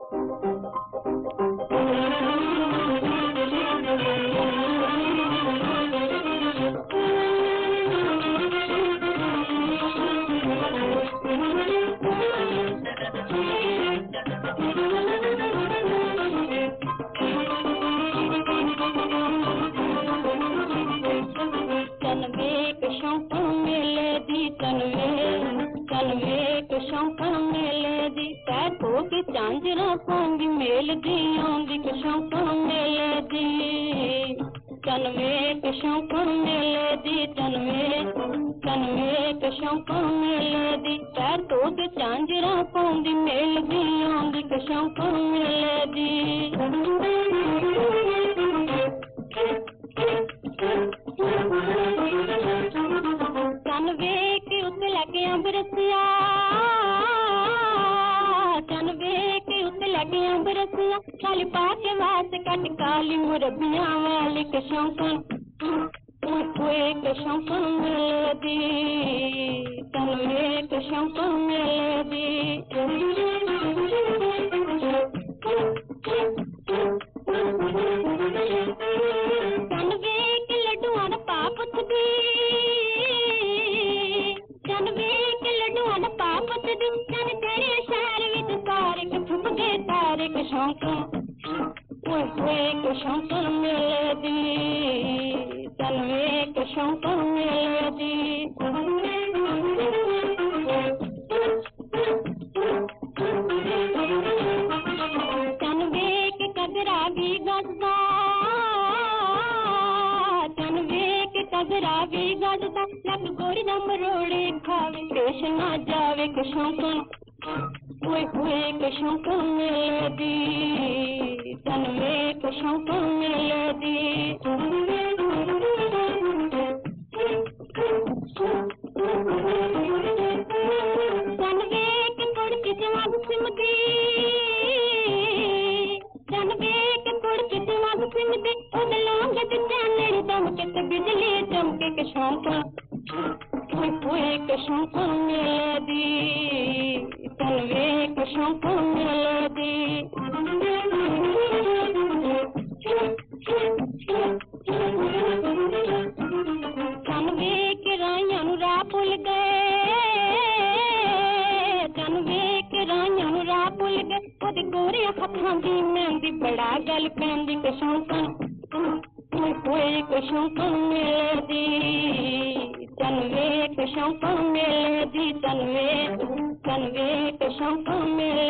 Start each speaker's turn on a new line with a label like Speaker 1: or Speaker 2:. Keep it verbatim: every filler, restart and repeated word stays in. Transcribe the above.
Speaker 1: झांझरा Pangi mail दी आंदी कशौंका मेले दी तनवे कशौंका मेले दी तनवे तनवे कशौंका मेले दी पैर तो के झांझरा पांगी मेल दी आंदी कशौंका मेले दी तनवे के उत्ते लगे अंबरसिया लगियां बरसियां काली पाके वास कट काली मुरबियां वाली कशौंकन ओए कशौंकन मेले दी तनवे कशौंकन मेले दी तनवे के लड्डुआं दा पाप दी तनवे के लड्डुआं दा पाप दी तन तेरे शहर विच सारे कठुक गए तारे कशौंकन ओए ओए कशौंकन मेले दी तनवे कशौंकन मेले दी तनवे के कजरा भी गजदा तनवे के कजरा भी गजदा लग गोरी दा मरोड़े खावे पेश ना जावे कशौंकन ओए ओए कशौंकन मेले दी तनवे कशौंकन मेले दी तनवे के कुड़की जवाब सिमदी तनवे के कुड़की जवाब सिमदी उन लोग दे चानड़ दमके ते बिजली चमके कशौंकन ओए ओए कशौंकन मेले दी तनवे कशौंकन मेले दी तनवे के राइयां नू राह भुल गए तनवे के राइयां नू राह भुल गए ओदे गोरे हत्थां दी मेहंदी बड़ा गल पैंदी कशौंकन ओए ओए कशौंकन मेले दी तनवे कशौंकन मेले दी तनवे तनवे कशौंकन मेले